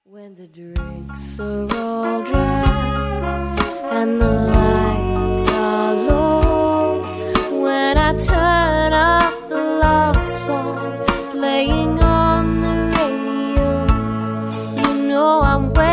When the drinks are all dry and the lights are low, when I turn up the love song playing on the radio, you know I'm waiting.